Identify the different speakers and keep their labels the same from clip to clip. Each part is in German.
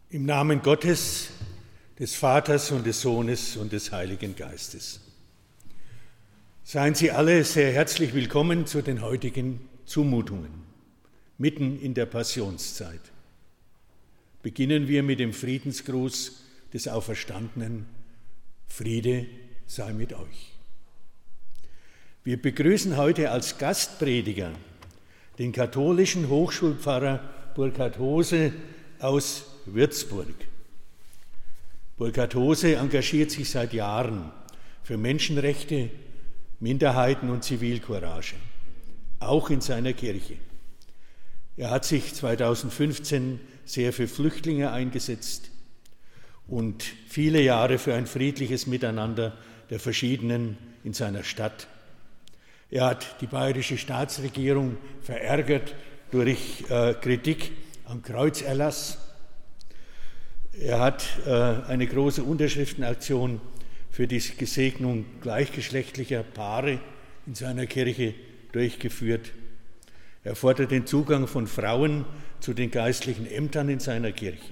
Speaker 1: Im Namen Gottes, des Vaters und des Sohnes und des Heiligen Geistes. Seien Sie alle sehr herzlich willkommen zu den heutigen Zumutungen, mitten in der Passionszeit. Beginnen wir mit dem Friedensgruß des Auferstandenen. Friede sei mit euch. Wir begrüßen heute als Gastprediger den katholischen Hochschulpfarrer Burkhard Hose aus Würzburg. Burkhard Hose engagiert sich seit Jahren für Menschenrechte, Minderheiten und Zivilcourage, auch in seiner Kirche. Er hat sich 2015 sehr für Flüchtlinge eingesetzt und viele Jahre für ein friedliches Miteinander der Verschiedenen in seiner Stadt. Er hat die bayerische Staatsregierung verärgert durch Kritik am Kreuzerlass. Er hat eine große Unterschriftenaktion für die Gesegnung gleichgeschlechtlicher Paare in seiner Kirche durchgeführt. Er fordert den Zugang von Frauen zu den geistlichen Ämtern in seiner Kirche.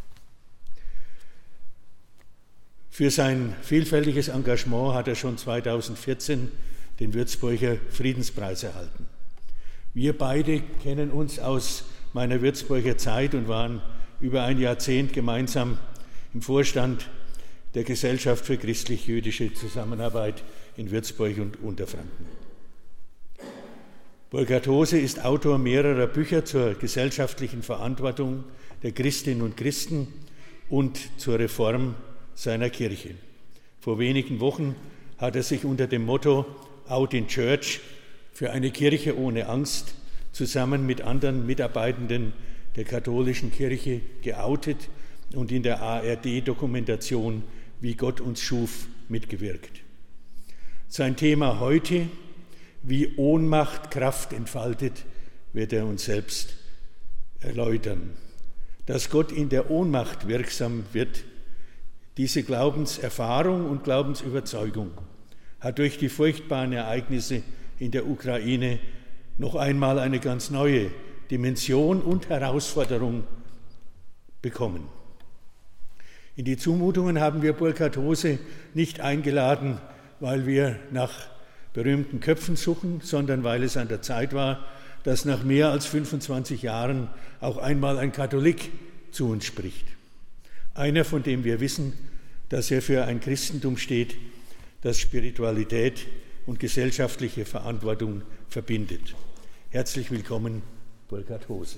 Speaker 1: Für sein vielfältiges Engagement hat er schon 2014 den Würzburger Friedenspreis erhalten. Wir beide kennen uns aus meiner Würzburger Zeit und waren über ein Jahrzehnt gemeinsam im Vorstand der Gesellschaft für christlich-jüdische Zusammenarbeit in Würzburg und Unterfranken. Burkhard Hose ist Autor mehrerer Bücher zur gesellschaftlichen Verantwortung der Christinnen und Christen und zur Reform seiner Kirche. Vor wenigen Wochen hat er sich unter dem Motto Out in Church für eine Kirche ohne Angst zusammen mit anderen Mitarbeitenden der katholischen Kirche geoutet und in der ARD-Dokumentation Wie Gott uns schuf mitgewirkt. Sein Thema heute, wie Ohnmacht Kraft entfaltet, wird er uns selbst erläutern. Dass Gott in der Ohnmacht wirksam wird, diese Glaubenserfahrung und Glaubensüberzeugung hat durch die furchtbaren Ereignisse in der Ukraine noch einmal eine ganz neue Dimension und Herausforderung bekommen. In die Zumutungen haben wir Burkhard Hose nicht eingeladen, weil wir nach berühmten Köpfen suchen, sondern weil es an der Zeit war, dass nach mehr als 25 Jahren auch einmal ein Katholik zu uns spricht. Einer, von dem wir wissen, dass er für ein Christentum steht, das Spiritualität und gesellschaftliche Verantwortung verbindet. Herzlich willkommen, Burkhard Hose.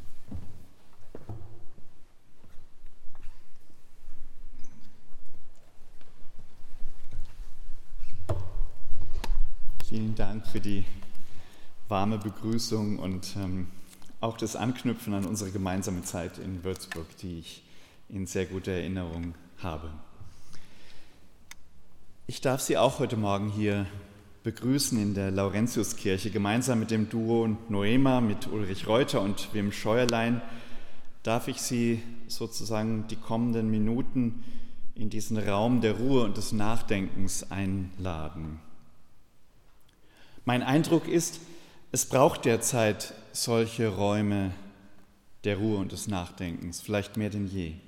Speaker 2: Vielen Dank für die warme Begrüßung und auch das Anknüpfen an unsere gemeinsame Zeit in Würzburg, die ich in sehr guter Erinnerung habe. Ich darf Sie auch heute Morgen hier begrüßen in der Laurentiuskirche. Gemeinsam mit dem Duo Noema, mit Ulrich Reuter und Wim Scheuerlein darf ich Sie sozusagen die kommenden Minuten in diesen Raum der Ruhe und des Nachdenkens einladen. Mein Eindruck ist, es braucht derzeit solche Räume der Ruhe und des Nachdenkens, vielleicht mehr denn je.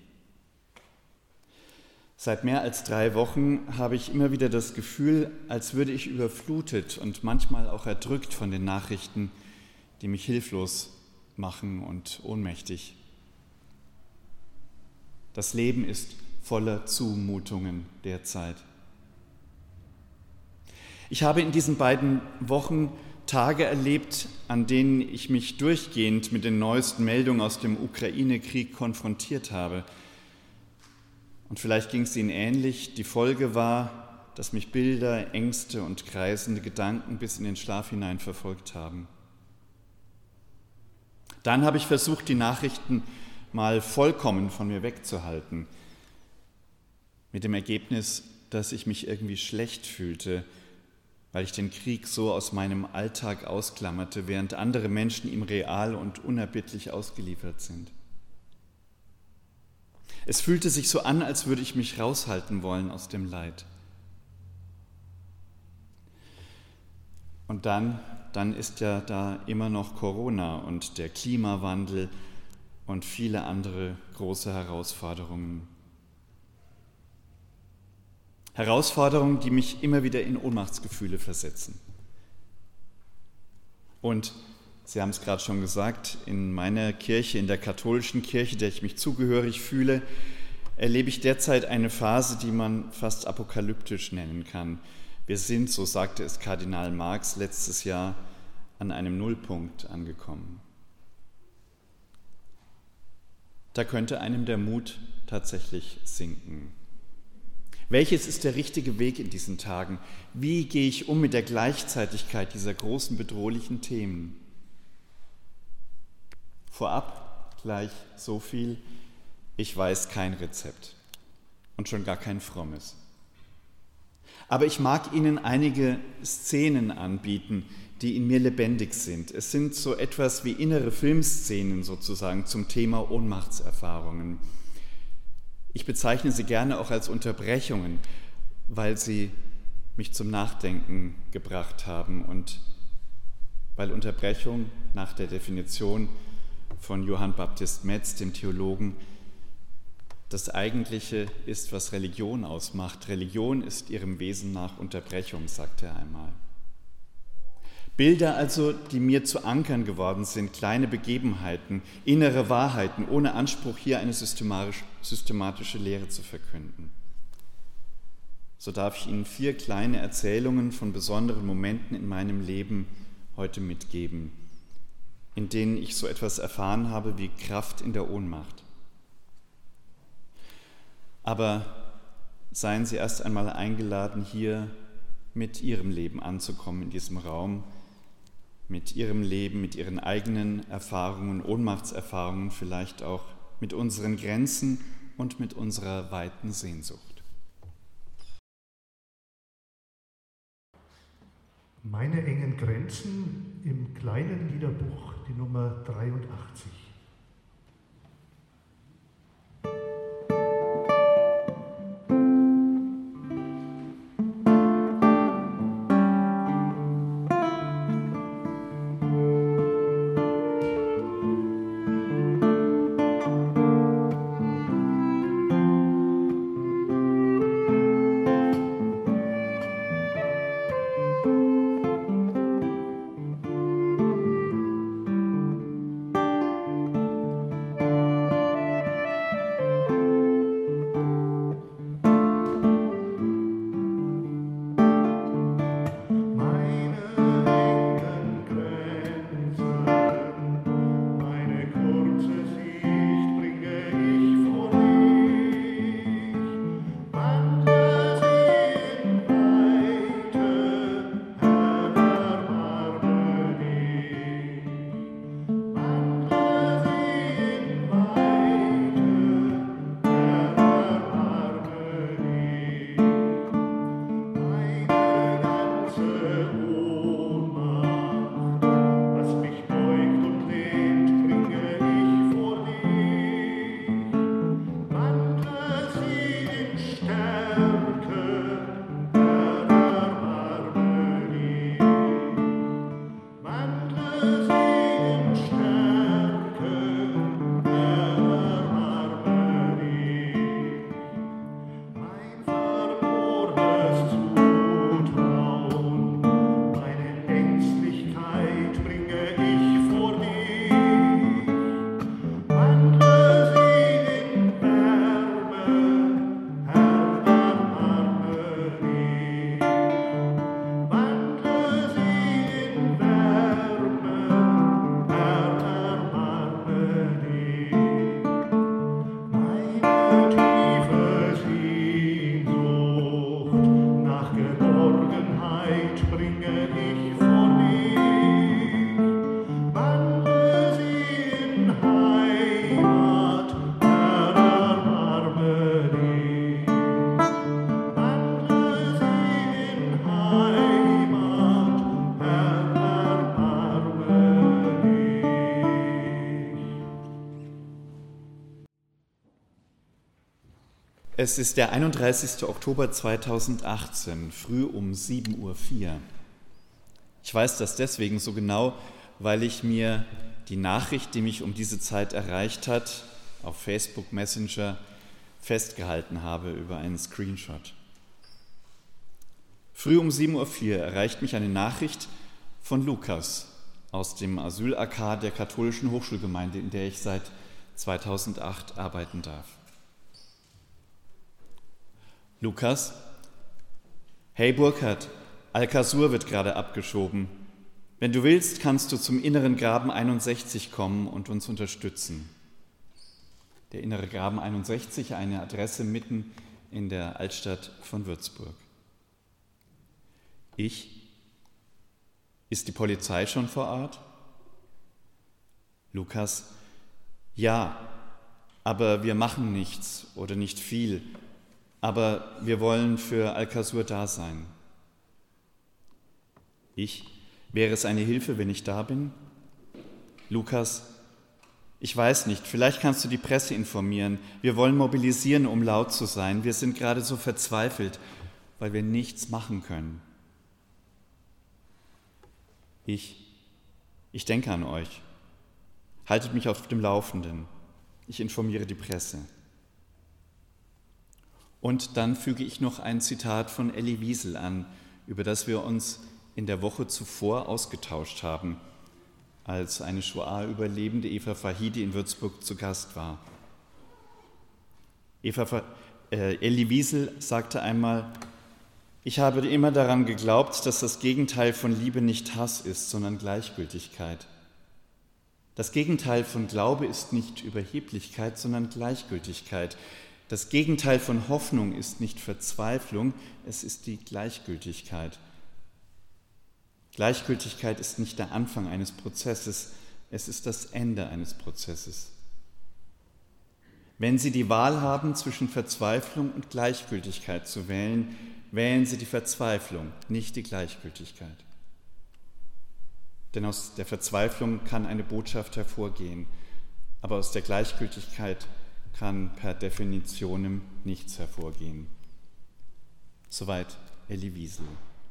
Speaker 2: Seit mehr als 3 Wochen habe ich immer wieder das Gefühl, als würde ich überflutet und manchmal auch erdrückt von den Nachrichten, die mich hilflos machen und ohnmächtig. Das Leben ist voller Zumutungen derzeit. Ich habe in diesen beiden Wochen Tage erlebt, an denen ich mich durchgehend mit den neuesten Meldungen aus dem Ukraine-Krieg konfrontiert habe. Und vielleicht ging es Ihnen ähnlich. Die Folge war, dass mich Bilder, Ängste und kreisende Gedanken bis in den Schlaf hinein verfolgt haben. Dann habe ich versucht, die Nachrichten mal vollkommen von mir wegzuhalten. Mit dem Ergebnis, dass ich mich irgendwie schlecht fühlte, weil ich den Krieg so aus meinem Alltag ausklammerte, während andere Menschen ihm real und unerbittlich ausgeliefert sind. Es fühlte sich so an, als würde ich mich raushalten wollen aus dem Leid. Und dann ist ja da immer noch Corona und der Klimawandel und viele andere große Herausforderungen. Herausforderungen, die mich immer wieder in Ohnmachtsgefühle versetzen. Und Sie haben es gerade schon gesagt, in meiner Kirche, in der katholischen Kirche, der ich mich zugehörig fühle, erlebe ich derzeit eine Phase, die man fast apokalyptisch nennen kann. Wir sind, so sagte es Kardinal Marx letztes Jahr, an einem Nullpunkt angekommen. Da könnte einem der Mut tatsächlich sinken. Welches ist der richtige Weg in diesen Tagen? Wie gehe ich um mit der Gleichzeitigkeit dieser großen bedrohlichen Themen? Vorab gleich so viel, ich weiß kein Rezept und schon gar kein frommes. Aber ich mag Ihnen einige Szenen anbieten, die in mir lebendig sind. Es sind so etwas wie innere Filmszenen sozusagen zum Thema Ohnmachtserfahrungen. Ich bezeichne sie gerne auch als Unterbrechungen, weil sie mich zum Nachdenken gebracht haben und weil Unterbrechung nach der Definition von Johann Baptist Metz, dem Theologen, das Eigentliche ist, was Religion ausmacht. Religion ist ihrem Wesen nach Unterbrechung, sagt er einmal. Bilder also, die mir zu Ankern geworden sind, kleine Begebenheiten, innere Wahrheiten, ohne Anspruch, hier eine systematische Lehre zu verkünden. So darf ich Ihnen 4 kleine Erzählungen von besonderen Momenten in meinem Leben heute mitgeben, in denen ich so etwas erfahren habe wie Kraft in der Ohnmacht. Aber seien Sie erst einmal eingeladen, hier mit Ihrem Leben anzukommen in diesem Raum, mit Ihrem Leben, mit Ihren eigenen Erfahrungen, Ohnmachtserfahrungen, vielleicht auch mit unseren Grenzen und mit unserer weiten Sehnsucht.
Speaker 3: Meine engen Grenzen im kleinen Liederbuch, die Nummer 83.
Speaker 2: Es ist der 31. Oktober 2018, früh um 7:04 Uhr. Ich weiß das deswegen so genau, weil ich mir die Nachricht, die mich um diese Zeit erreicht hat, auf Facebook Messenger festgehalten habe über einen Screenshot. Früh um 7:04 Uhr erreicht mich eine Nachricht von Lukas aus dem Asyl-AK der katholischen Hochschulgemeinde, in der ich seit 2008 arbeiten darf. Lukas: Hey Burkhard, Al-Qasur wird gerade abgeschoben. Wenn du willst, kannst du zum Inneren Graben 61 kommen und uns unterstützen. Der Innere Graben 61, eine Adresse mitten in der Altstadt von Würzburg. Ist die Polizei schon vor Ort? Lukas: Ja, aber wir machen nichts oder nicht viel, aber wir wollen für Al-Qasur da sein. Wäre es eine Hilfe, wenn ich da bin? Lukas: Ich weiß nicht, vielleicht kannst du die Presse informieren. Wir wollen mobilisieren, um laut zu sein. Wir sind gerade so verzweifelt, weil wir nichts machen können. Ich denke an euch. Haltet mich auf dem Laufenden. Ich informiere die Presse. Und dann füge ich noch ein Zitat von Elie Wiesel an, über das wir uns in der Woche zuvor ausgetauscht haben, als eine Shoah-Überlebende Eva Fahidi in Würzburg zu Gast war. Elie Wiesel sagte einmal: Ich habe immer daran geglaubt, dass das Gegenteil von Liebe nicht Hass ist, sondern Gleichgültigkeit. Das Gegenteil von Glaube ist nicht Überheblichkeit, sondern Gleichgültigkeit. Das Gegenteil von Hoffnung ist nicht Verzweiflung, es ist die Gleichgültigkeit. Gleichgültigkeit ist nicht der Anfang eines Prozesses, es ist das Ende eines Prozesses. Wenn Sie die Wahl haben, zwischen Verzweiflung und Gleichgültigkeit zu wählen, wählen Sie die Verzweiflung, nicht die Gleichgültigkeit. Denn aus der Verzweiflung kann eine Botschaft hervorgehen, aber aus der Gleichgültigkeit kann per Definitionem nichts hervorgehen. Soweit Elie Wiesel.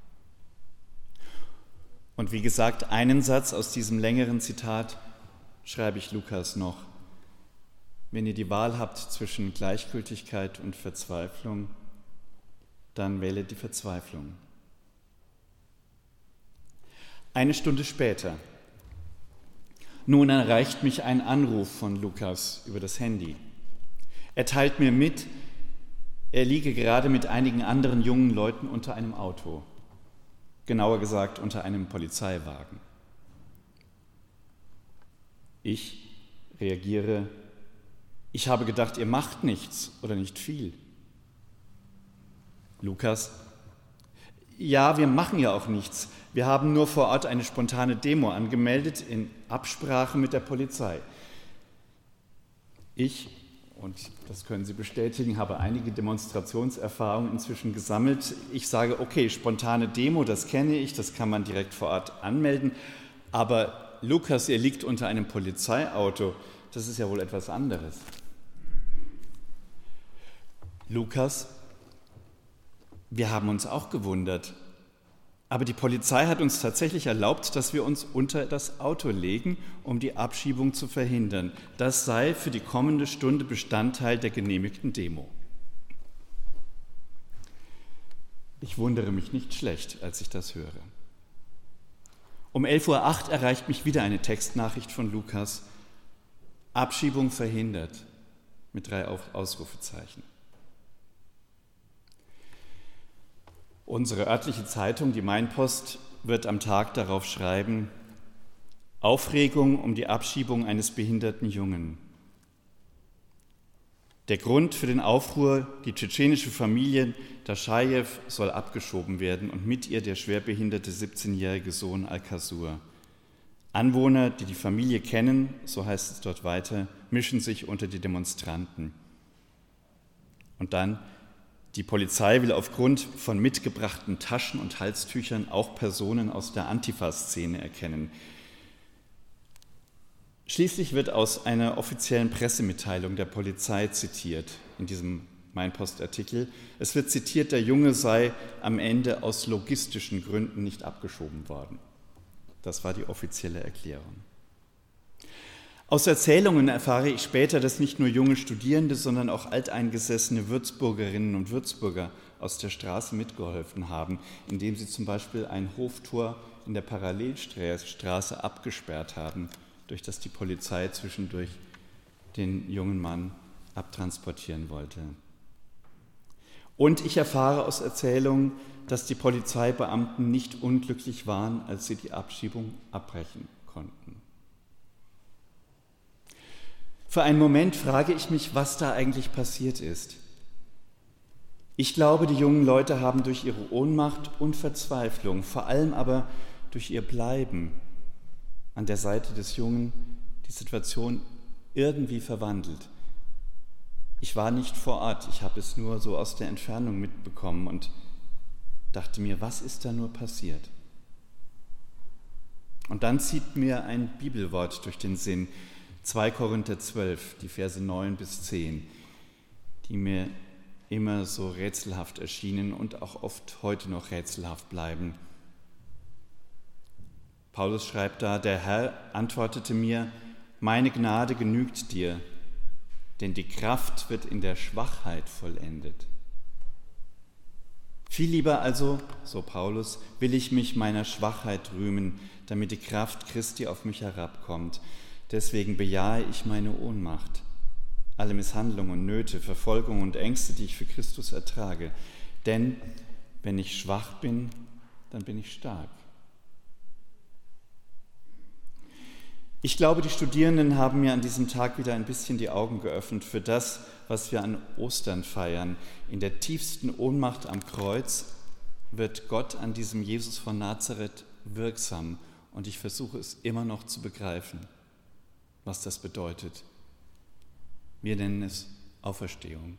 Speaker 2: Und wie gesagt, einen Satz aus diesem längeren Zitat schreibe ich Lukas noch. Wenn ihr die Wahl habt zwischen Gleichgültigkeit und Verzweiflung, dann wählet die Verzweiflung. Eine Stunde später. Nun erreicht mich ein Anruf von Lukas über das Handy. Er teilt mir mit, er liege gerade mit einigen anderen jungen Leuten unter einem Auto. Genauer gesagt unter einem Polizeiwagen. Ich reagiere: Ich habe gedacht, ihr macht nichts oder nicht viel. Lukas: Ja, wir machen ja auch nichts. Wir haben nur vor Ort eine spontane Demo angemeldet in Absprache mit der Polizei. Ich, und das können Sie bestätigen, habe einige Demonstrationserfahrungen inzwischen gesammelt. Ich sage, okay, spontane Demo, das kenne ich, das kann man direkt vor Ort anmelden. Aber Lukas, ihr liegt unter einem Polizeiauto, das ist ja wohl etwas anderes. Lukas: Wir haben uns auch gewundert. Aber die Polizei hat uns tatsächlich erlaubt, dass wir uns unter das Auto legen, um die Abschiebung zu verhindern. Das sei für die kommende Stunde Bestandteil der genehmigten Demo. Ich wundere mich nicht schlecht, als ich das höre. Um 11:08 Uhr erreicht mich wieder eine Textnachricht von Lukas. Abschiebung verhindert, mit 3 Ausrufezeichen. Unsere örtliche Zeitung, die Mainpost, wird am Tag darauf schreiben: Aufregung um die Abschiebung eines behinderten Jungen. Der Grund für den Aufruhr: die tschetschenische Familie Daschajew soll abgeschoben werden und mit ihr der schwerbehinderte 17-jährige Sohn Al-Qasur. Anwohner, die die Familie kennen, so heißt es dort weiter, mischen sich unter die Demonstranten. Und dann: Die Polizei will aufgrund von mitgebrachten Taschen und Halstüchern auch Personen aus der Antifa-Szene erkennen. Schließlich wird aus einer offiziellen Pressemitteilung der Polizei zitiert in diesem Mainpost-Artikel. Es wird zitiert, der Junge sei am Ende aus logistischen Gründen nicht abgeschoben worden. Das war die offizielle Erklärung. Aus Erzählungen erfahre ich später, dass nicht nur junge Studierende, sondern auch alteingesessene Würzburgerinnen und Würzburger aus der Straße mitgeholfen haben, indem sie zum Beispiel ein Hoftor in der Parallelstraße abgesperrt haben, durch das die Polizei zwischendurch den jungen Mann abtransportieren wollte. Und ich erfahre aus Erzählungen, dass die Polizeibeamten nicht unglücklich waren, als sie die Abschiebung abbrechen konnten. Für einen Moment frage ich mich, was da eigentlich passiert ist. Ich glaube, die jungen Leute haben durch ihre Ohnmacht und Verzweiflung, vor allem aber durch ihr Bleiben an der Seite des Jungen, die Situation irgendwie verwandelt. Ich war nicht vor Ort, ich habe es nur so aus der Entfernung mitbekommen und dachte mir, was ist da nur passiert? Und dann zieht mir ein Bibelwort durch den Sinn, 2 Korinther 12, die Verse 9 bis 10, die mir immer so rätselhaft erschienen und auch oft heute noch rätselhaft bleiben. Paulus schreibt da, der Herr antwortete mir, meine Gnade genügt dir, denn die Kraft wird in der Schwachheit vollendet. Viel lieber also, so Paulus, will ich mich meiner Schwachheit rühmen, damit die Kraft Christi auf mich herabkommt. Deswegen bejahe ich meine Ohnmacht, alle Misshandlungen und Nöte, Verfolgung und Ängste, die ich für Christus ertrage. Denn wenn ich schwach bin, dann bin ich stark. Ich glaube, die Studierenden haben mir an diesem Tag wieder ein bisschen die Augen geöffnet für das, was wir an Ostern feiern. In der tiefsten Ohnmacht am Kreuz wird Gott an diesem Jesus von Nazareth wirksam. Und ich versuche es immer noch zu begreifen, was das bedeutet. Wir nennen es Auferstehung.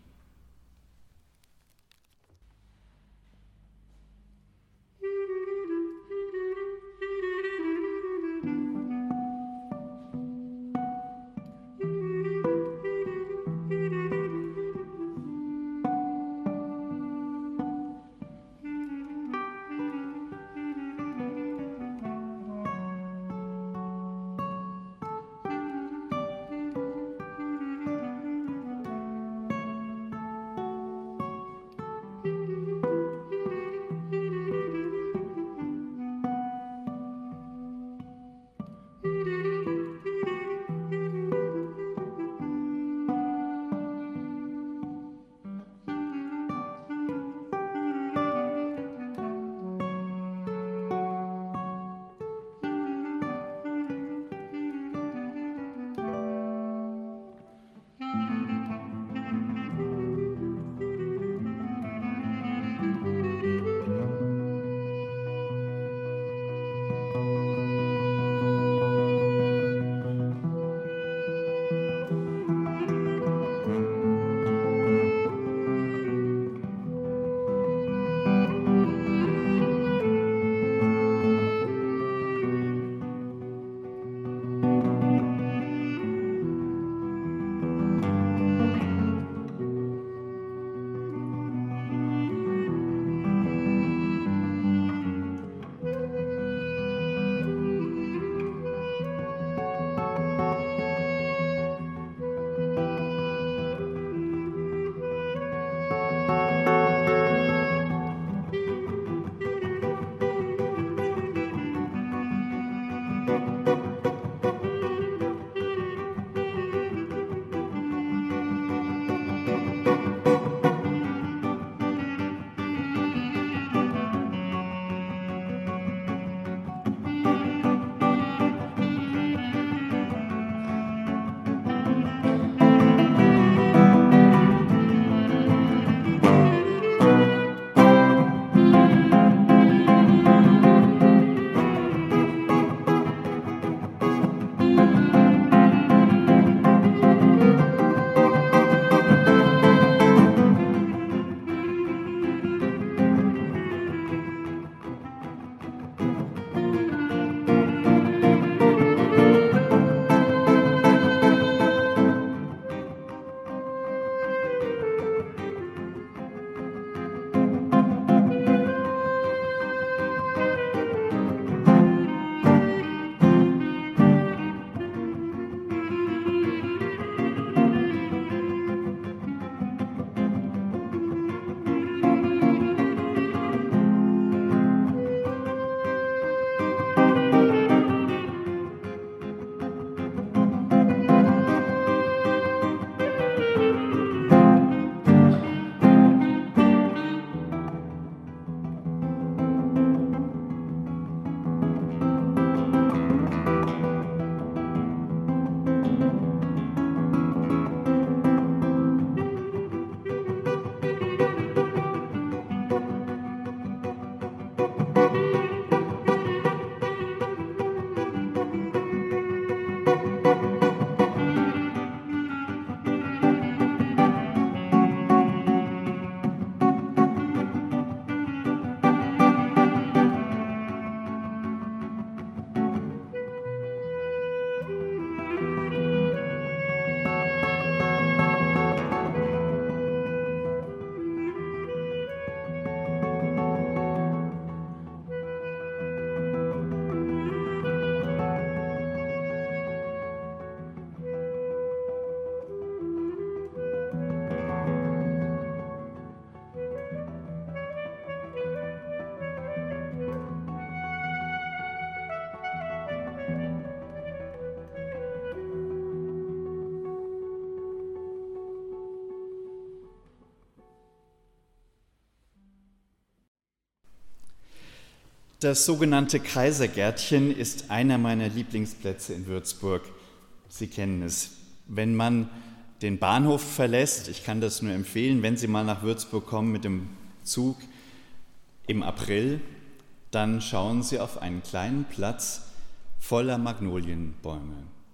Speaker 2: Das sogenannte Kaisergärtchen ist einer meiner Lieblingsplätze in Würzburg. Sie kennen es. Wenn man den Bahnhof verlässt, ich kann das nur empfehlen, wenn Sie mal nach Würzburg kommen mit dem Zug im April, dann schauen Sie auf einen kleinen Platz voller Magnolienbäume.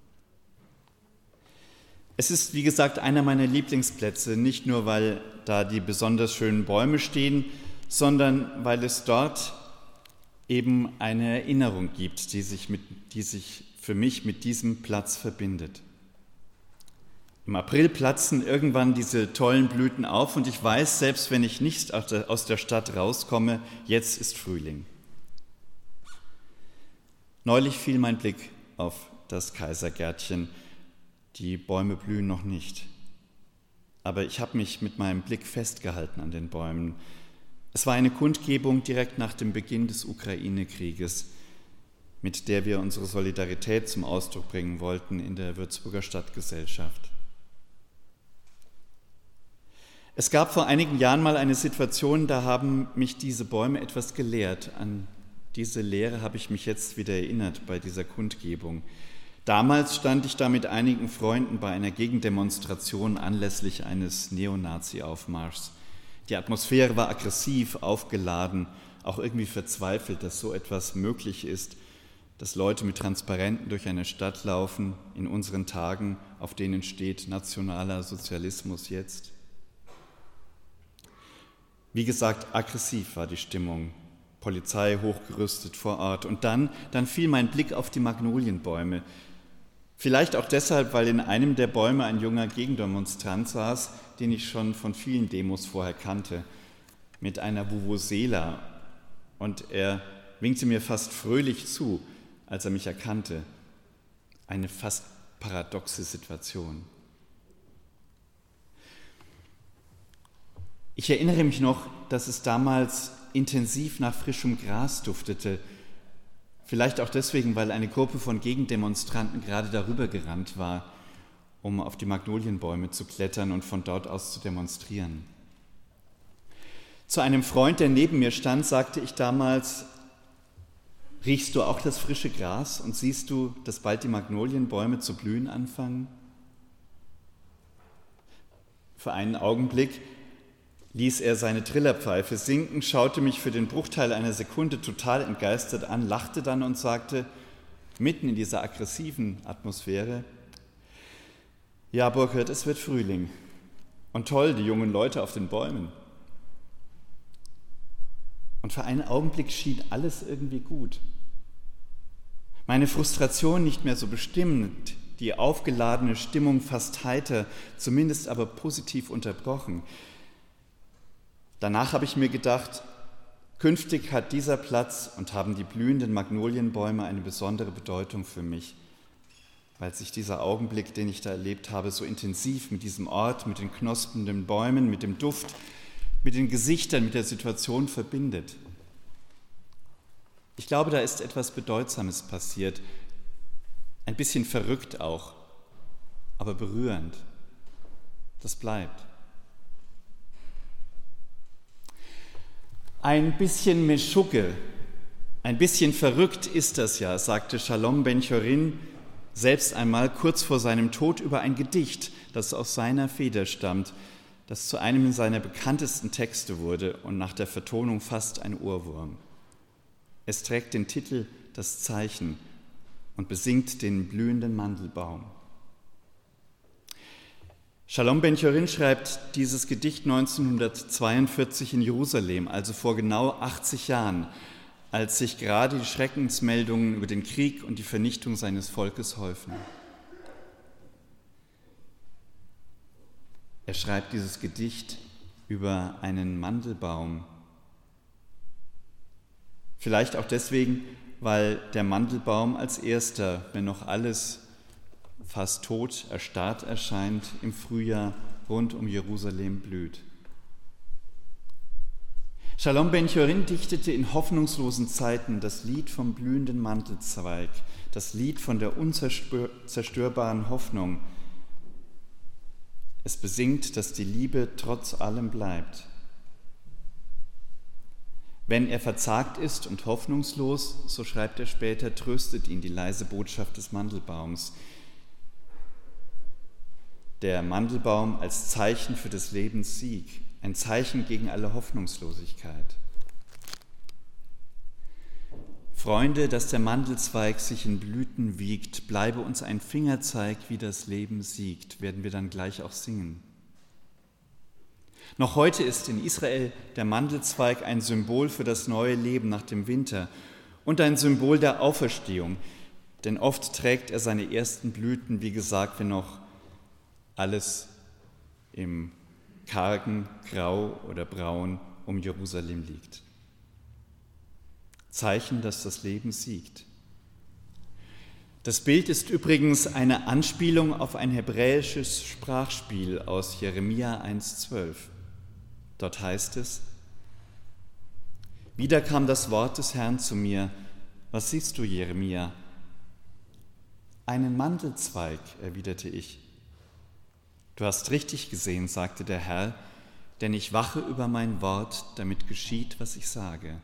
Speaker 2: Es ist, wie gesagt, einer meiner Lieblingsplätze, nicht nur, weil da die besonders schönen Bäume stehen, sondern weil es dort eben eine Erinnerung gibt, die sich für mich mit diesem Platz verbindet. Im April platzen irgendwann diese tollen Blüten auf und ich weiß, selbst wenn ich nicht aus der Stadt rauskomme, jetzt ist Frühling. Neulich fiel mein Blick auf das Kaisergärtchen. Die Bäume blühen noch nicht. Aber ich habe mich mit meinem Blick festgehalten an den Bäumen. Es war eine Kundgebung direkt nach dem Beginn des Ukraine-Krieges, mit der wir unsere Solidarität zum Ausdruck bringen wollten in der Würzburger Stadtgesellschaft. Es gab vor einigen Jahren mal eine Situation, da haben mich diese Bäume etwas gelehrt. An diese Lehre habe ich mich jetzt wieder erinnert bei dieser Kundgebung. Damals stand ich da mit einigen Freunden bei einer Gegendemonstration anlässlich eines Neonazi-Aufmarschs. Die Atmosphäre war aggressiv, aufgeladen, auch irgendwie verzweifelt, dass so etwas möglich ist, dass Leute mit Transparenten durch eine Stadt laufen, in unseren Tagen, auf denen steht nationaler Sozialismus jetzt. Wie gesagt, aggressiv war die Stimmung, Polizei hochgerüstet vor Ort. Und dann fiel mein Blick auf die Magnolienbäume. Vielleicht auch deshalb, weil in einem der Bäume ein junger Gegendemonstrant saß, den ich schon von vielen Demos vorher kannte, mit einer Vuvuzela. Und er winkte mir fast fröhlich zu, als er mich erkannte. Eine fast paradoxe Situation. Ich erinnere mich noch, dass es damals intensiv nach frischem Gras duftete. Vielleicht auch deswegen, weil eine Gruppe von Gegendemonstranten gerade darüber gerannt war, um auf die Magnolienbäume zu klettern und von dort aus zu demonstrieren. Zu einem Freund, der neben mir stand, sagte ich damals: Riechst du auch das frische Gras und siehst du, dass bald die Magnolienbäume zu blühen anfangen? Für einen Augenblick ließ er seine Trillerpfeife sinken, schaute mich für den Bruchteil einer Sekunde total entgeistert an, lachte dann und sagte, mitten in dieser aggressiven Atmosphäre: Ja, Burkhard, es wird Frühling. Und toll, die jungen Leute auf den Bäumen. Und für einen Augenblick schien alles irgendwie gut. Meine Frustration nicht mehr so bestimmend, die aufgeladene Stimmung fast heiter, zumindest aber positiv unterbrochen. Danach habe ich mir gedacht, künftig hat dieser Platz und haben die blühenden Magnolienbäume eine besondere Bedeutung für mich, weil sich dieser Augenblick, den ich da erlebt habe, so intensiv mit diesem Ort, mit den knospenden Bäumen, mit dem Duft, mit den Gesichtern, mit der Situation verbindet. Ich glaube, da ist etwas Bedeutsames passiert, ein bisschen verrückt auch, aber berührend. Das bleibt. Ein bisschen Meschugge, ein bisschen verrückt ist das ja, sagte Shalom Ben-Chorin selbst einmal kurz vor seinem Tod über ein Gedicht, das aus seiner Feder stammt, das zu einem seiner bekanntesten Texte wurde und nach der Vertonung fast ein Ohrwurm. Es trägt den Titel »Das Zeichen« und besingt den blühenden Mandelbaum. Shalom Ben-Chorin schreibt dieses Gedicht 1942 in Jerusalem, also vor genau 80 Jahren, als sich gerade die Schreckensmeldungen über den Krieg und die Vernichtung seines Volkes häufen. Er schreibt dieses Gedicht über einen Mandelbaum. Vielleicht auch deswegen, weil der Mandelbaum als erster, wenn noch alles fast tot, erstarrt erscheint, im Frühjahr rund um Jerusalem blüht. Shalom Ben-Chorin dichtete in hoffnungslosen Zeiten das Lied vom blühenden Mandelzweig, das Lied von der unzerstörbaren Hoffnung. Es besingt, dass die Liebe trotz allem bleibt. Wenn er verzagt ist und hoffnungslos, so schreibt er später, tröstet ihn die leise Botschaft des Mandelbaums. Der Mandelbaum als Zeichen für des Lebens Sieg, ein Zeichen gegen alle Hoffnungslosigkeit. Freunde, dass der Mandelzweig sich in Blüten wiegt, bleibe uns ein Fingerzeig, wie das Leben siegt, werden wir dann gleich auch singen. Noch heute ist in Israel der Mandelzweig ein Symbol für das neue Leben nach dem Winter und ein Symbol der Auferstehung, denn oft trägt er seine ersten Blüten, wie gesagt, wenn noch alles im kargen Grau oder Braun um Jerusalem liegt. Zeichen, dass das Leben siegt. Das Bild ist übrigens eine Anspielung auf ein hebräisches Sprachspiel aus Jeremia 1,12. Dort heißt es: Wieder kam das Wort des Herrn zu mir. Was siehst du, Jeremia? Einen Mandelzweig, erwiderte ich. Du hast richtig gesehen, sagte der Herr, denn ich wache über mein Wort, damit geschieht, was ich sage.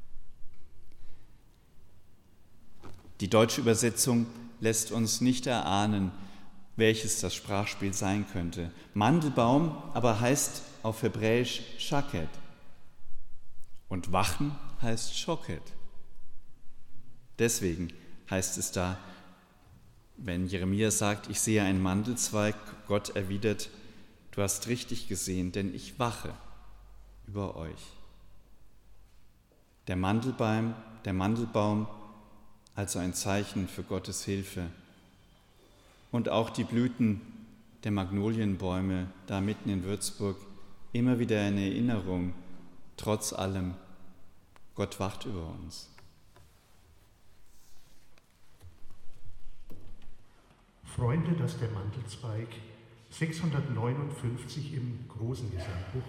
Speaker 2: Die deutsche Übersetzung lässt uns nicht erahnen, welches das Sprachspiel sein könnte. Mandelbaum aber heißt auf Hebräisch Shaket und Wachen heißt Shoket. Deswegen heißt es da, wenn Jeremia sagt, ich sehe einen Mandelzweig, Gott erwidert, du hast richtig gesehen, denn ich wache über euch. Der Mandelbaum, also ein Zeichen für Gottes Hilfe. Und auch die Blüten der Magnolienbäume da mitten in Würzburg, immer wieder eine Erinnerung, trotz allem, Gott wacht über uns.
Speaker 3: Freunde, dass der Mandelzweig, 659 im Großen Gesangbuch.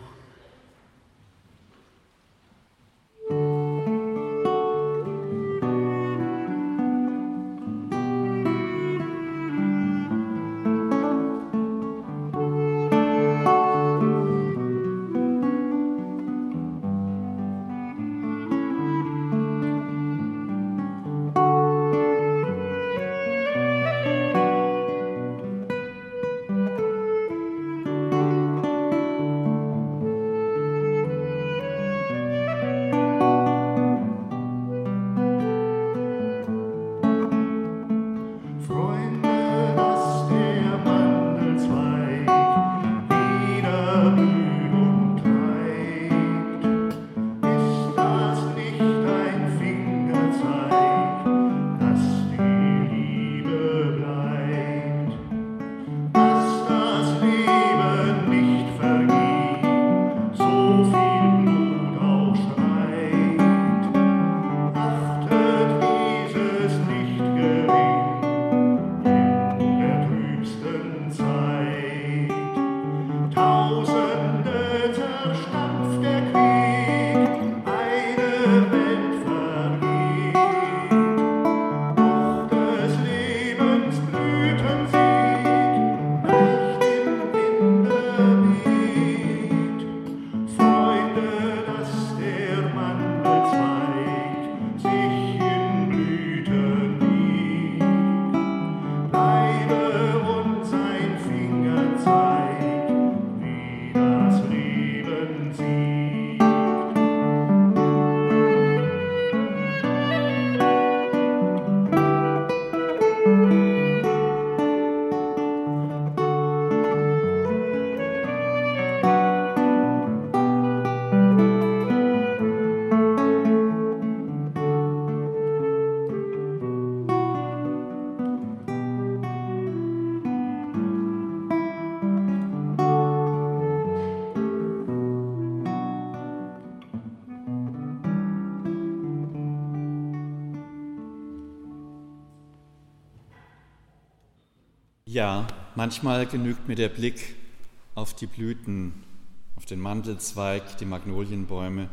Speaker 2: Ja, manchmal genügt mir der Blick auf die Blüten, auf den Mandelzweig, die Magnolienbäume,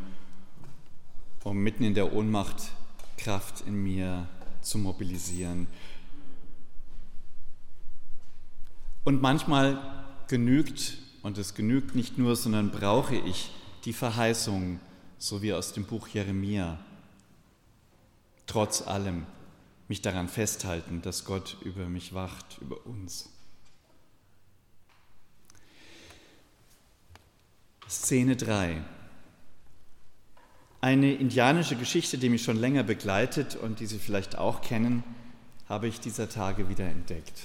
Speaker 2: um mitten in der Ohnmacht Kraft in mir zu mobilisieren. Und manchmal genügt, und es genügt nicht nur, sondern brauche ich die Verheißung, so wie aus dem Buch Jeremia. Trotz allem mich daran festhalten, dass Gott über mich wacht, über uns. Szene 3. Eine indianische Geschichte, die mich schon länger begleitet und die Sie vielleicht auch kennen, habe ich dieser Tage wieder entdeckt.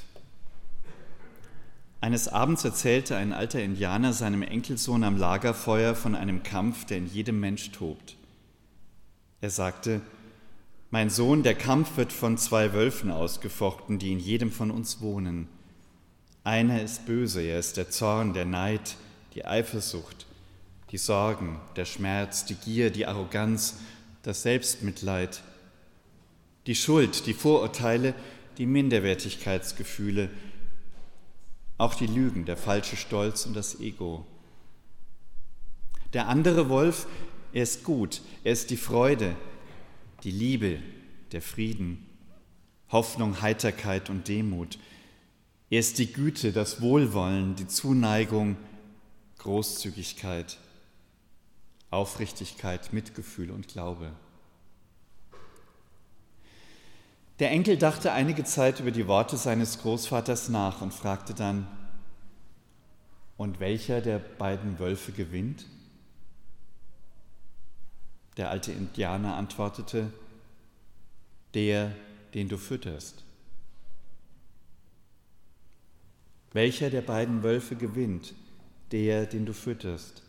Speaker 2: Eines Abends erzählte ein alter Indianer seinem Enkelsohn am Lagerfeuer von einem Kampf, der in jedem Mensch tobt. Er sagte: Mein Sohn, der Kampf wird von 2 Wölfen ausgefochten, die in jedem von uns wohnen. Einer ist böse, er ist der Zorn, der Neid, die Eifersucht, die Sorgen, der Schmerz, die Gier, die Arroganz, das Selbstmitleid, die Schuld, die Vorurteile, die Minderwertigkeitsgefühle, auch die Lügen, der falsche Stolz und das Ego. Der andere Wolf, er ist gut, er ist die Freude, die Liebe, der Frieden, Hoffnung, Heiterkeit und Demut. Er ist die Güte, das Wohlwollen, die Zuneigung, Großzügigkeit, Aufrichtigkeit, Mitgefühl und Glaube. Der Enkel dachte einige Zeit über die Worte seines Großvaters nach und fragte dann: Und welcher der beiden Wölfe gewinnt? Der alte Indianer antwortete: Der, den du fütterst. Welcher der beiden Wölfe gewinnt? Der, den du fütterst.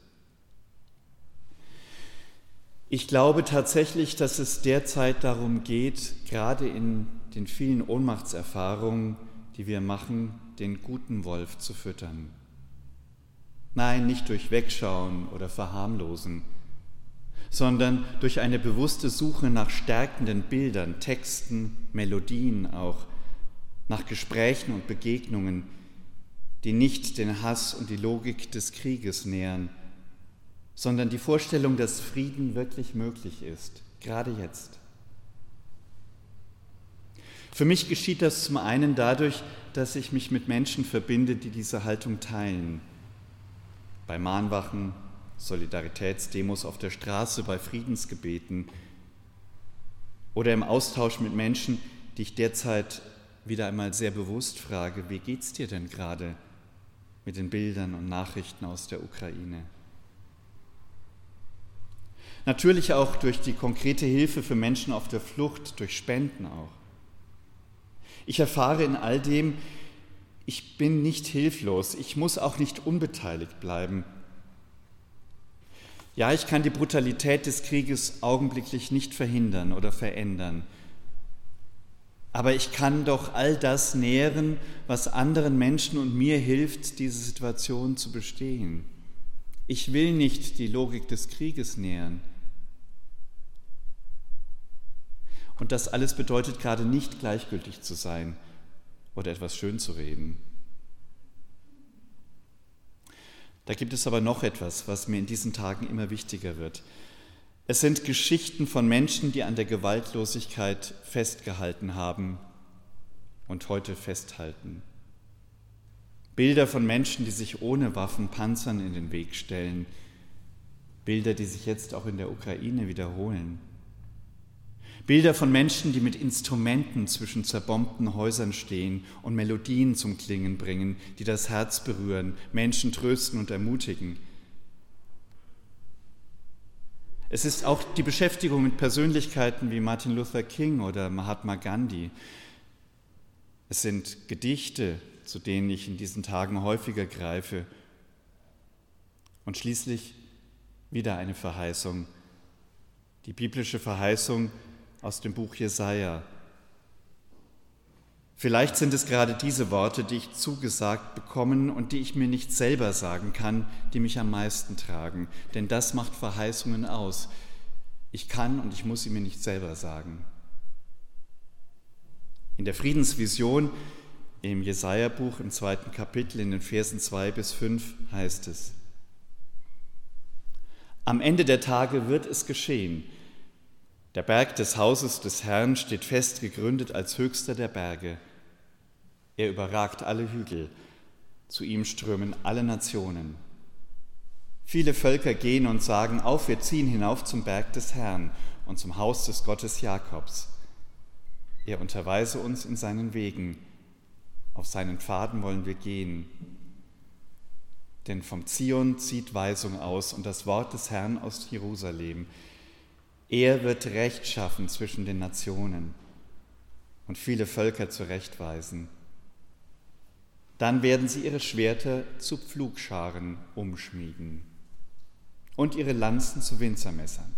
Speaker 2: Ich glaube tatsächlich, dass es derzeit darum geht, gerade in den vielen Ohnmachtserfahrungen, die wir machen, den guten Wolf zu füttern. Nein, nicht durch Wegschauen oder Verharmlosen, sondern durch eine bewusste Suche nach stärkenden Bildern, Texten, Melodien auch, nach Gesprächen und Begegnungen, die nicht den Hass und die Logik des Krieges nähern, sondern die Vorstellung, dass Frieden wirklich möglich ist, gerade jetzt. Für mich geschieht das zum einen dadurch, dass ich mich mit Menschen verbinde, die diese Haltung teilen. Bei Mahnwachen, Solidaritätsdemos auf der Straße, bei Friedensgebeten oder im Austausch mit Menschen, die ich derzeit wieder einmal sehr bewusst frage: Wie geht's dir denn gerade mit den Bildern und Nachrichten aus der Ukraine? Natürlich auch durch die konkrete Hilfe für Menschen auf der Flucht, durch Spenden auch. Ich erfahre in all dem, ich bin nicht hilflos, ich muss auch nicht unbeteiligt bleiben. Ja, ich kann die Brutalität des Krieges augenblicklich nicht verhindern oder verändern. Aber ich kann doch all das nähren, was anderen Menschen und mir hilft, diese Situation zu bestehen. Ich will nicht die Logik des Krieges nähren. Und das alles bedeutet gerade nicht, gleichgültig zu sein oder etwas schön zu reden. Da gibt es aber noch etwas, was mir in diesen Tagen immer wichtiger wird. Es sind Geschichten von Menschen, die an der Gewaltlosigkeit festgehalten haben und heute festhalten. Bilder von Menschen, die sich ohne Waffen Panzern in den Weg stellen. Bilder, die sich jetzt auch in der Ukraine wiederholen. Bilder von Menschen, die mit Instrumenten zwischen zerbombten Häusern stehen und Melodien zum Klingen bringen, die das Herz berühren, Menschen trösten und ermutigen. Es ist auch die Beschäftigung mit Persönlichkeiten wie Martin Luther King oder Mahatma Gandhi. Es sind Gedichte, zu denen ich in diesen Tagen häufiger greife. Und schließlich wieder eine Verheißung, die biblische Verheißung aus dem Buch Jesaja. Vielleicht sind es gerade diese Worte, die ich zugesagt bekommen und die ich mir nicht selber sagen kann, die mich am meisten tragen. Denn das macht Verheißungen aus. Ich kann und ich muss sie mir nicht selber sagen. In der Friedensvision im Jesaja-Buch im 2. Kapitel in den Versen 2 bis 5 heißt es: Am Ende der Tage wird es geschehen. Der Berg des Hauses des Herrn steht fest gegründet als höchster der Berge. Er überragt alle Hügel. Zu ihm strömen alle Nationen. Viele Völker gehen und sagen, auf, wir ziehen hinauf zum Berg des Herrn und zum Haus des Gottes Jakobs. Er unterweise uns in seinen Wegen, auf seinen Pfaden wollen wir gehen. Denn vom Zion zieht Weisung aus und das Wort des Herrn aus Jerusalem. Er wird Recht schaffen zwischen den Nationen und viele Völker zurechtweisen. Dann werden sie ihre Schwerter zu Pflugscharen umschmieden und ihre Lanzen zu Winzermessern.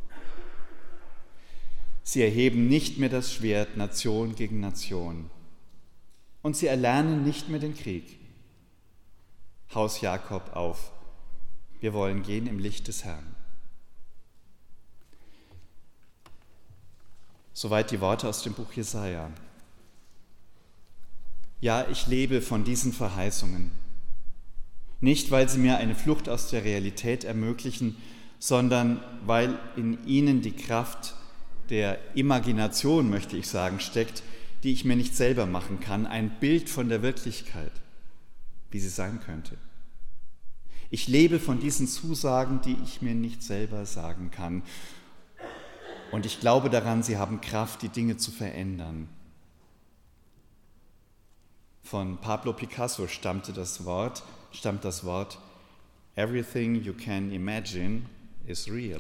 Speaker 2: Sie erheben nicht mehr das Schwert Nation gegen Nation und sie erlernen nicht mehr den Krieg. Haus Jakob auf, wir wollen gehen im Licht des Herrn. Soweit die Worte aus dem Buch Jesaja. Ja, ich lebe von diesen Verheißungen. Nicht, weil sie mir eine Flucht aus der Realität ermöglichen, sondern weil in ihnen die Kraft der Imagination, möchte ich sagen, steckt, die ich mir nicht selber machen kann, ein Bild von der Wirklichkeit, wie sie sein könnte. Ich lebe von diesen Zusagen, die ich mir nicht selber sagen kann. Und ich glaube daran, sie haben Kraft, die Dinge zu verändern. Von Pablo Picasso stammt das Wort, Everything you can imagine is real.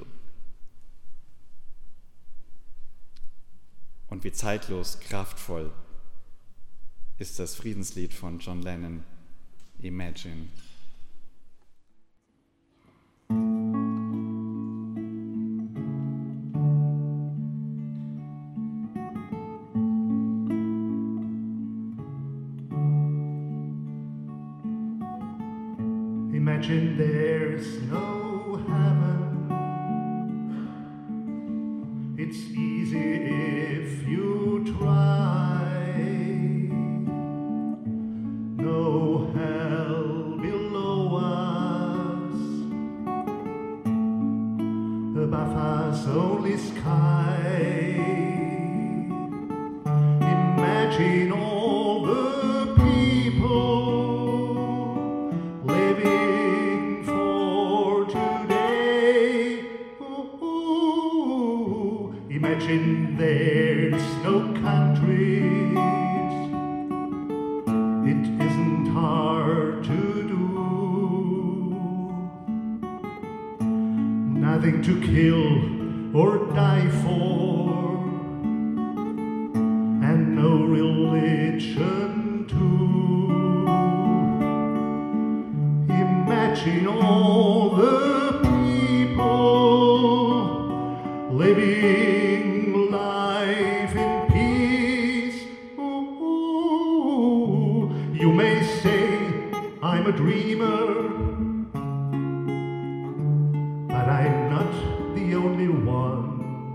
Speaker 2: Und wie zeitlos, kraftvoll ist das Friedenslied von John Lennon, Imagine.
Speaker 3: Imagine there's no heaven. It's easy if you try. No hell below us. Above us only sky. Imagine all the people living for today. Imagine there's no countries. It isn't hard to do. Nothing to kill or die for, and no religion too. Imagine all the people living life in peace. You may say I'm a dreamer, but I'm not the only one.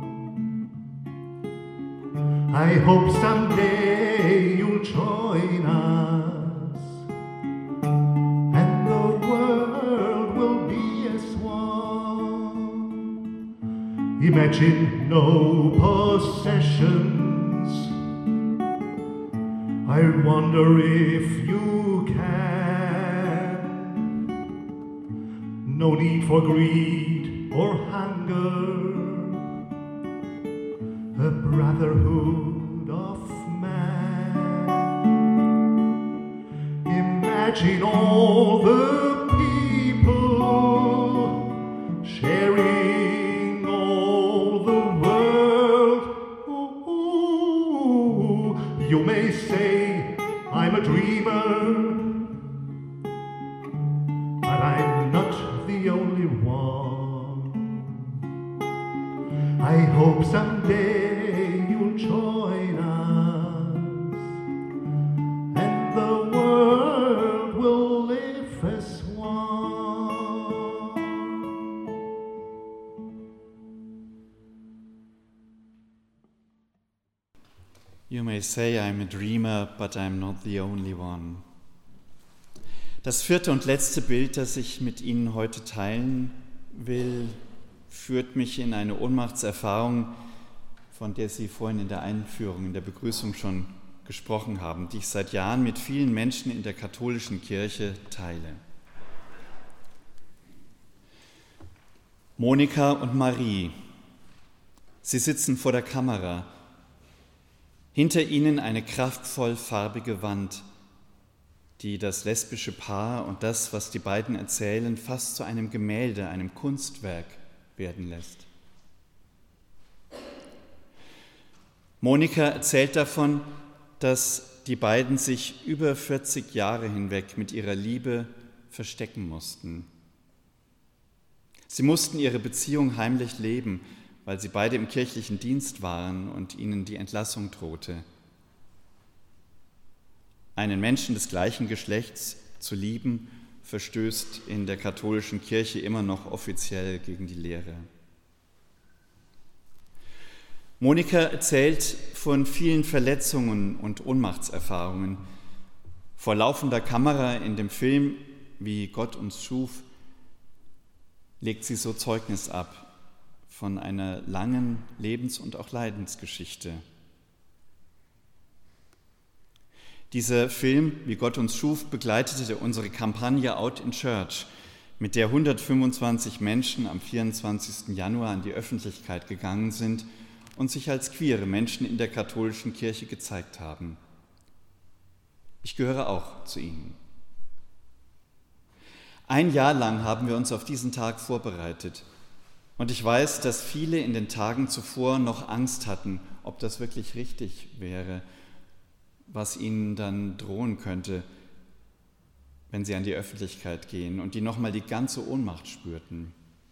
Speaker 3: I hope someday you'll join us, and the world will be as one. Imagine no possessions. I wonder if you can. No need for greed or hunger. A brotherhood of man. Imagine all the people sharing all the world. You may say I'm a dreamer, but I'm not the only one. I hope someday you'll join us, and the world will live as one.
Speaker 2: You may say I'm a dreamer, but I'm not the only one. Das vierte und letzte Bild, das ich mit Ihnen heute teilen will, führt mich in eine Ohnmachtserfahrung, von der Sie vorhin in der Einführung, in der Begrüßung schon gesprochen haben, die ich seit Jahren mit vielen Menschen in der katholischen Kirche teile. Monika und Marie. Sie sitzen vor der Kamera. Hinter ihnen eine kraftvoll farbige Wand, die das lesbische Paar und das, was die beiden erzählen, fast zu einem Gemälde, einem Kunstwerk werden lässt. Monika erzählt davon, dass die beiden sich über 40 Jahre hinweg mit ihrer Liebe verstecken mussten. Sie mussten ihre Beziehung heimlich leben, weil sie beide im kirchlichen Dienst waren und ihnen die Entlassung drohte. Einen Menschen des gleichen Geschlechts zu lieben, verstößt in der katholischen Kirche immer noch offiziell gegen die Lehre. Monika erzählt von vielen Verletzungen und Ohnmachtserfahrungen. Vor laufender Kamera in dem Film Wie Gott uns schuf, legt sie so Zeugnis ab von einer langen Lebens- und auch Leidensgeschichte. Dieser Film, Wie Gott uns schuf, begleitete unsere Kampagne Out in Church, mit der 125 Menschen am 24. Januar an die Öffentlichkeit gegangen sind und sich als queere Menschen in der katholischen Kirche gezeigt haben. Ich gehöre auch zu ihnen. Ein Jahr lang haben wir uns auf diesen Tag vorbereitet. Und ich weiß, dass viele in den Tagen zuvor noch Angst hatten, ob das wirklich richtig wäre, was ihnen dann drohen könnte, wenn sie an die Öffentlichkeit gehen und die nochmal die ganze Ohnmacht spürten.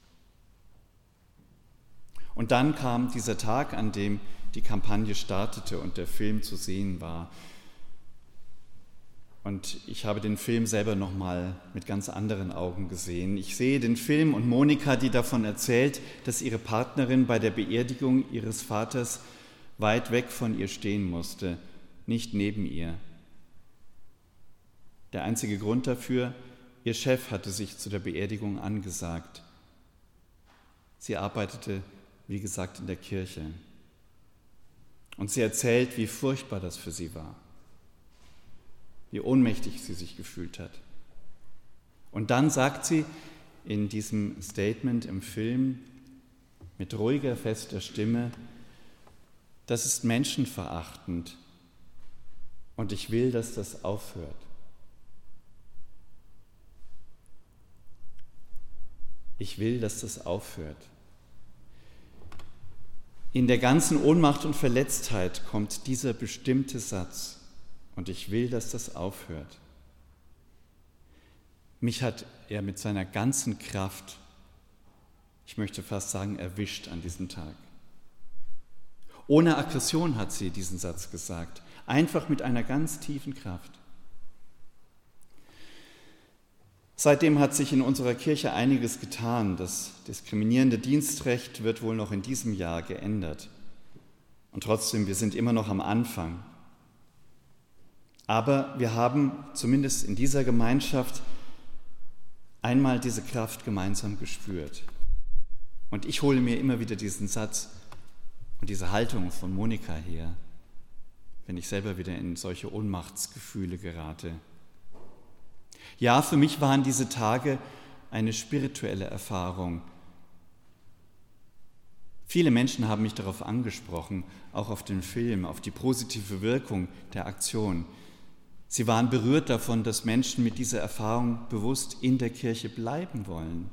Speaker 2: Und dann kam dieser Tag, an dem die Kampagne startete und der Film zu sehen war. Und ich habe den Film selber nochmal mit ganz anderen Augen gesehen. Ich sehe den Film und Monika, die davon erzählt, dass ihre Partnerin bei der Beerdigung ihres Vaters weit weg von ihr stehen musste, nicht neben ihr. Der einzige Grund dafür, ihr Chef hatte sich zu der Beerdigung angesagt. Sie arbeitete, wie gesagt, in der Kirche. Und sie erzählt, wie furchtbar das für sie war, wie ohnmächtig sie sich gefühlt hat. Und dann sagt sie in diesem Statement im Film mit ruhiger, fester Stimme, das ist menschenverachtend und ich will, dass das aufhört. Ich will, dass das aufhört. In der ganzen Ohnmacht und Verletztheit kommt dieser bestimmte Satz. Und ich will, dass das aufhört. Mich hat er mit seiner ganzen Kraft, ich möchte fast sagen, erwischt an diesem Tag. Ohne Aggression hat sie diesen Satz gesagt, einfach mit einer ganz tiefen Kraft. Seitdem hat sich in unserer Kirche einiges getan. Das diskriminierende Dienstrecht wird wohl noch in diesem Jahr geändert. Und trotzdem, wir sind immer noch am Anfang. Aber wir haben zumindest in dieser Gemeinschaft einmal diese Kraft gemeinsam gespürt. Und ich hole mir immer wieder diesen Satz und diese Haltung von Monika her, wenn ich selber wieder in solche Ohnmachtsgefühle gerate. Ja, für mich waren diese Tage eine spirituelle Erfahrung. Viele Menschen haben mich darauf angesprochen, auch auf den Film, auf die positive Wirkung der Aktion. Sie waren berührt davon, dass Menschen mit dieser Erfahrung bewusst in der Kirche bleiben wollen.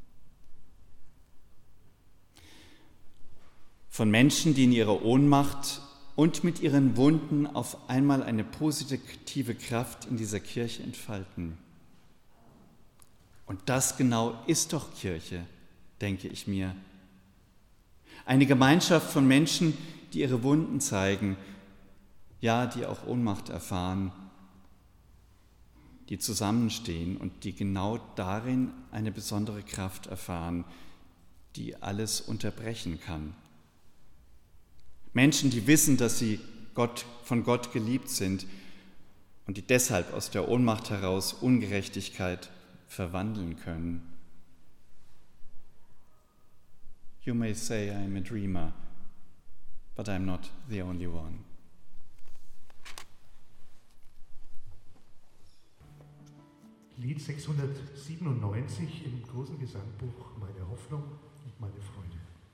Speaker 2: Von Menschen, die in ihrer Ohnmacht und mit ihren Wunden auf einmal eine positive Kraft in dieser Kirche entfalten. Und das genau ist doch Kirche, denke ich mir. Eine Gemeinschaft von Menschen, die ihre Wunden zeigen, ja, die auch Ohnmacht erfahren, die zusammenstehen und die genau darin eine besondere Kraft erfahren, die alles unterbrechen kann. Menschen, die wissen, dass sie von Gott geliebt sind und die deshalb aus der Ohnmacht heraus Ungerechtigkeit verwandeln können. You may say I'm a dreamer, but I'm not the only one.
Speaker 3: Lied 697 im großen Gesangbuch Meine Hoffnung meine Freude.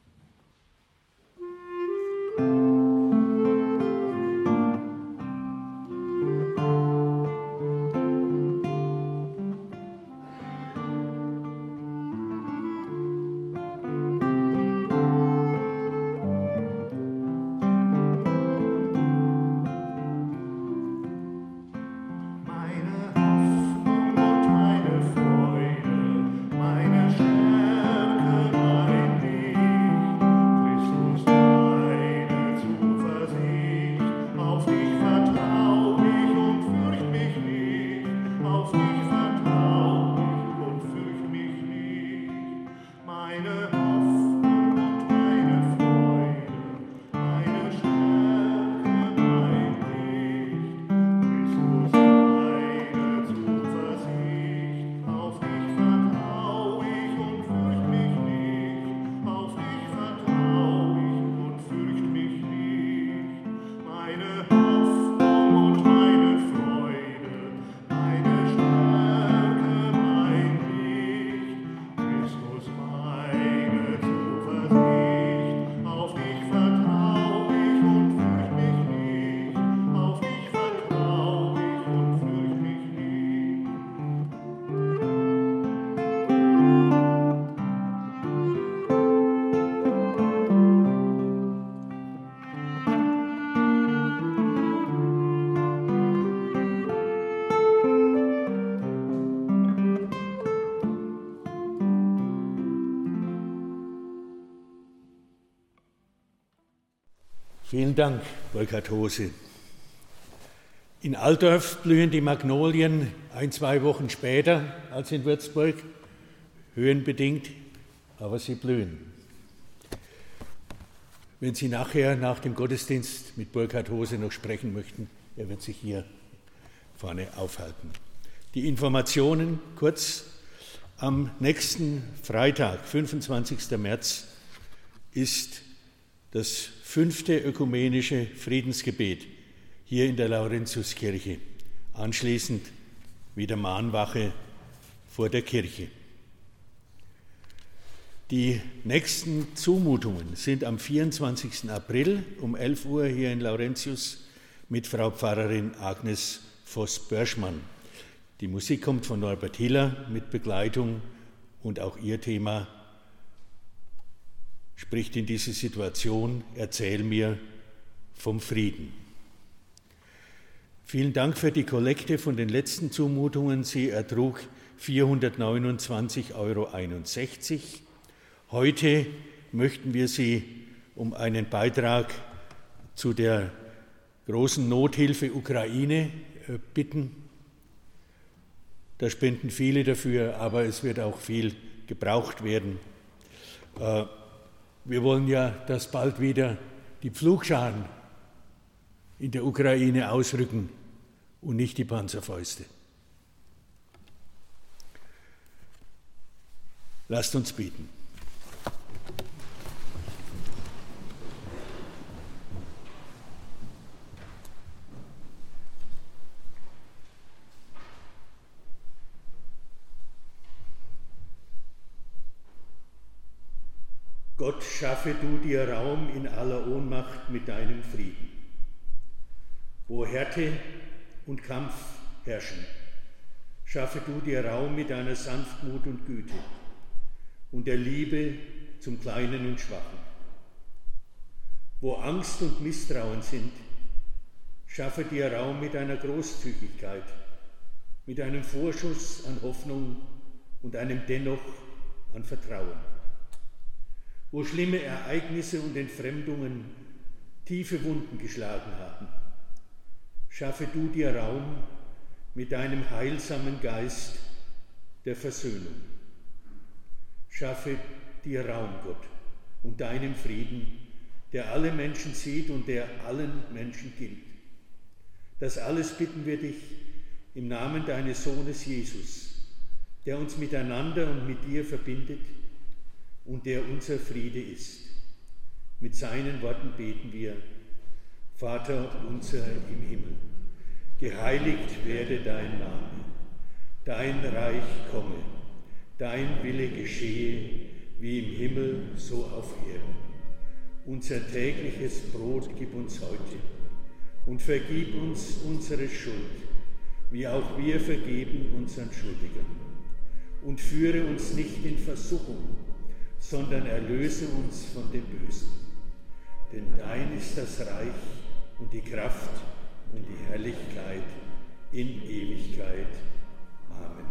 Speaker 1: Vielen Dank, Burkhard Hose. In Altdorf blühen die Magnolien 1-2 Wochen später als in Würzburg, höhenbedingt, aber sie blühen. Wenn Sie nachher nach dem Gottesdienst mit Burkhard Hose noch sprechen möchten, er wird sich hier vorne aufhalten. Die Informationen kurz: Am nächsten Freitag, 25. März, ist das 5. ökumenische Friedensgebet hier in der Laurentiuskirche. Anschließend wieder Mahnwache vor der Kirche. Die nächsten Zumutungen sind am 24. April um 11 Uhr hier in Laurentius mit Frau Pfarrerin Agnes Voss-Börschmann. Die Musik kommt von Norbert Hiller mit Begleitung und auch ihr Thema spricht in diese Situation: Erzähl mir vom Frieden. Vielen Dank für die Kollekte von den letzten Zumutungen. Sie ertrug 429,61 €. Heute möchten wir Sie um einen Beitrag zu der großen Nothilfe Ukraine bitten. Da spenden viele dafür, aber es wird auch viel gebraucht werden. Wir wollen ja, dass bald wieder die Pflugscharen in der Ukraine ausrücken und nicht die Panzerfäuste. Lasst uns beten. Gott, schaffe du dir Raum in aller Ohnmacht mit deinem Frieden. Wo Härte und Kampf herrschen, schaffe du dir Raum mit deiner Sanftmut und Güte und der Liebe zum Kleinen und Schwachen. Wo Angst und Misstrauen sind, schaffe dir Raum mit deiner Großzügigkeit, mit einem Vorschuss an Hoffnung und einem Dennoch an Vertrauen. Wo schlimme Ereignisse und Entfremdungen tiefe Wunden geschlagen haben, schaffe du dir Raum mit deinem heilsamen Geist der Versöhnung. Schaffe dir Raum, Gott, und deinem Frieden, der alle Menschen sieht und der allen Menschen gilt. Das alles bitten wir dich im Namen deines Sohnes Jesus, der uns miteinander und mit dir verbindet und der unser Friede ist. Mit seinen Worten beten wir: Vater unser im Himmel, geheiligt werde dein Name, dein Reich komme, dein Wille geschehe, wie im Himmel, so auf Erden. Unser tägliches Brot gib uns heute und vergib uns unsere Schuld, wie auch wir vergeben unseren Schuldigern. Und führe uns nicht in Versuchung, sondern erlöse uns von dem Bösen. Denn dein ist das Reich und die Kraft und die Herrlichkeit in Ewigkeit. Amen.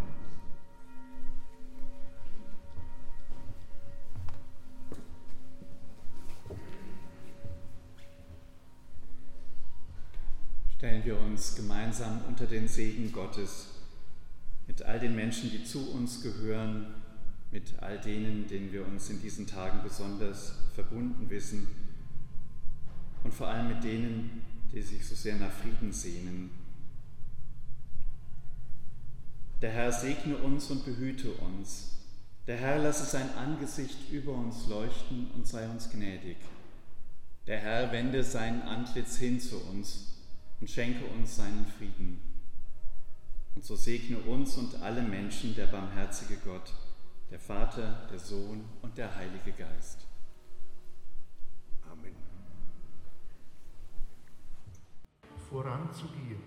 Speaker 2: Stellen wir uns gemeinsam unter den Segen Gottes, mit all den Menschen, die zu uns gehören, mit all denen, denen wir uns in diesen Tagen besonders verbunden wissen und vor allem mit denen, die sich so sehr nach Frieden sehnen. Der Herr segne uns und behüte uns. Der Herr lasse sein Angesicht über uns leuchten und sei uns gnädig. Der Herr wende sein Antlitz hin zu uns und schenke uns seinen Frieden. Und so segne uns und alle Menschen der barmherzige Gott, der Vater, der Sohn und der Heilige Geist.
Speaker 1: Amen.
Speaker 3: Voranzugehen.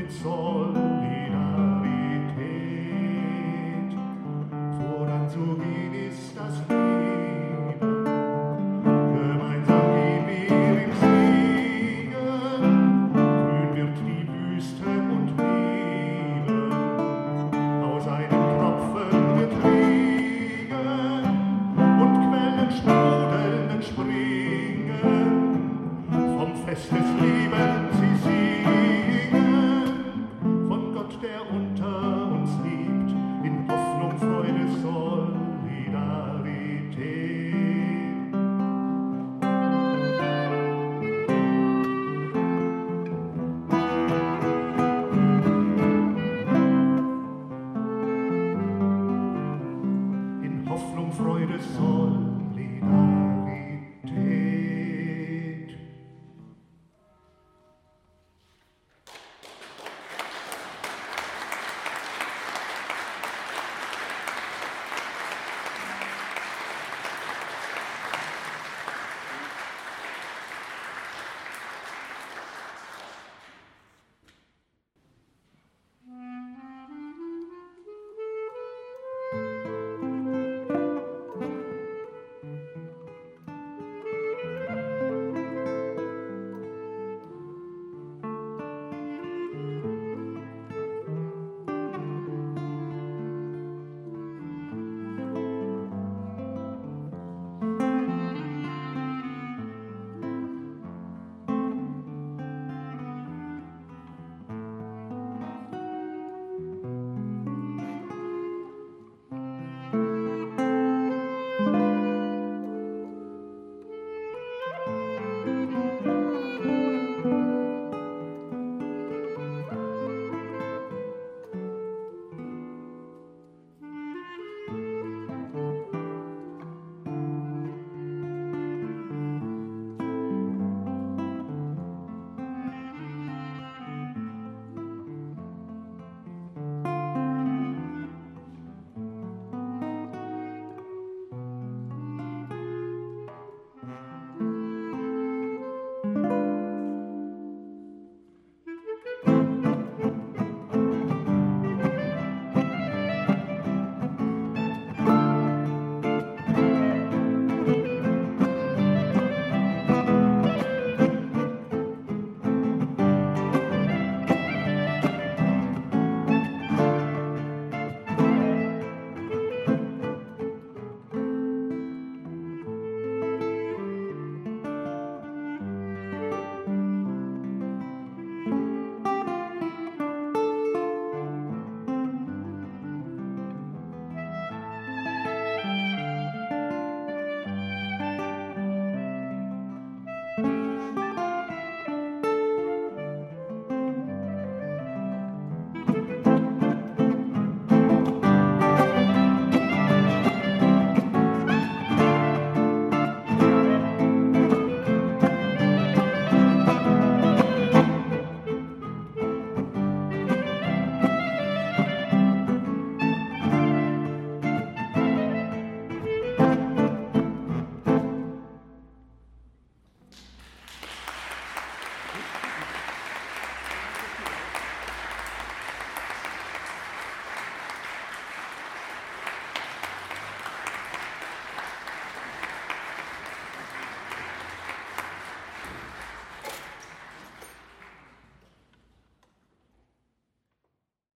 Speaker 4: Solidarität voranzugehen.